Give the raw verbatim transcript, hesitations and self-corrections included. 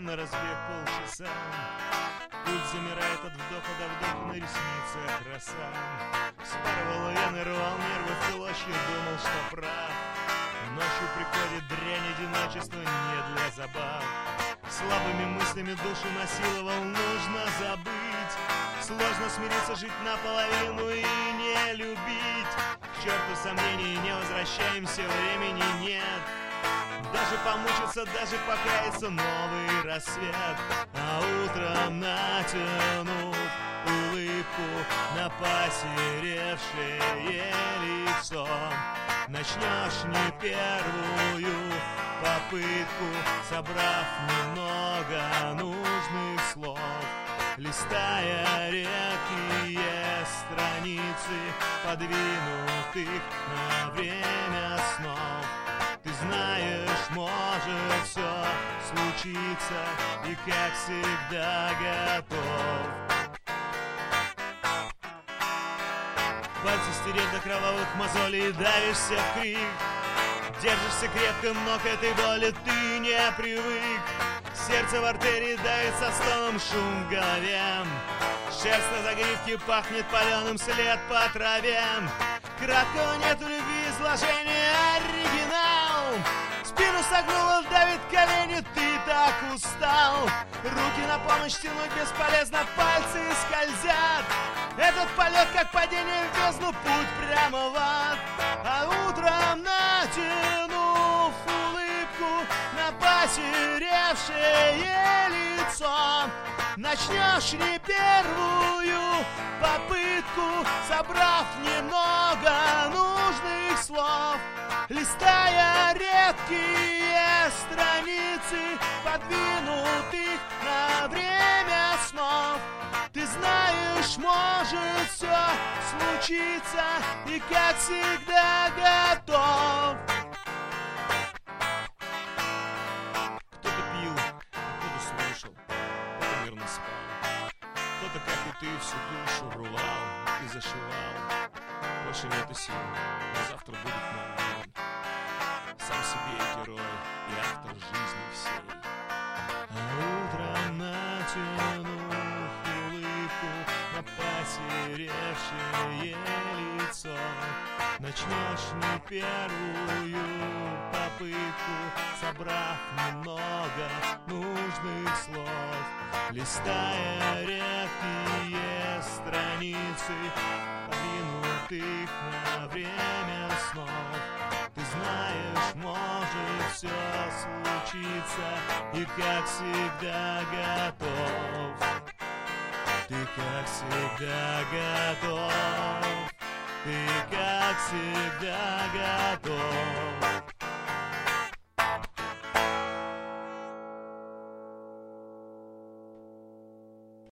на разбег полчаса. Пульс замирает от вдоха до вдоха, на ресницах роса. Спарывал вены, рвал нервы в клочья, думал, что прав. Ночью приходит дрянь, одиночество не для забав. Слабыми мыслями душу насиловал, нужно забыть. Сложно смириться, жить наполовину и не любить. К черту сомнений, не возвращаемся, времени нет. Даже помучиться, даже покаяться, новый рассвет. А утром, натянув улыбку на посеревшее лицо, начнешь не первую попытку, собрав немного нужных слов, листая редкие страницы, подвинутых на время снов. Ты знаешь, может все случиться, и как всегда готов. Пальцы стереть до кровавых мозолей, давишься в крик. Держишься крепко, но к этой боли ты не привык. Сердце в артерии давит со стоном, шум в голове. Шерсть на загривке пахнет паленым, след по траве. Краткого нету любви, изложение оригинал. Спину согнуло, давит колени, ты так устал. Руки на помощь тянуть бесполезно, пальцы скользят. Этот полет, как падение в бездну, путь прямо в ад. А утром, натянув улыбку на посеревшее лицо, начнешь не первую попытку, собрав немного нужных слов, листая редкие страницы, подвинутых на время снов. Ты знаешь, может все случиться, и как всегда готов. Кто-то пил, кто-то слушал, кто-то мирно спал. Кто-то, как и ты, всю душу рвал и зашивал. Больше нету сил, но завтра будет новый день. Сам себе герой и автор жизни всей. А утром, натянув улыбку на посеревшее лицо, начнешь не первую попытку, собрав немного нужных слов, листая редкие страницы, подвинутых на время снов. Ты знаешь, может все случиться, и как всегда готов. Ты как всегда готов. Ты как всегда готов.